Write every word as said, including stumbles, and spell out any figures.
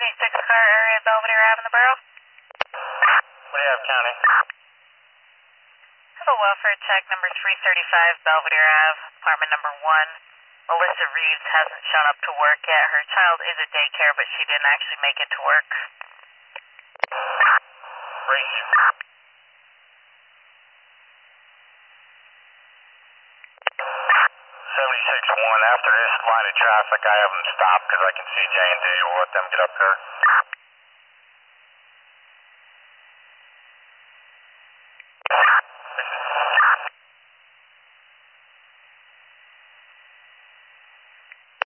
six car area, Belvedere Ave in the borough. What do you have, County? Have a welfare check number three thirty-five, Belvedere Ave, apartment number one. Melissa Reeves hasn't shown up to work yet. Her child is at daycare, but she didn't actually make it to work. Race. seventy-six one, after this line of traffic, I have them stop because I can see J and D. We'll let them get up there.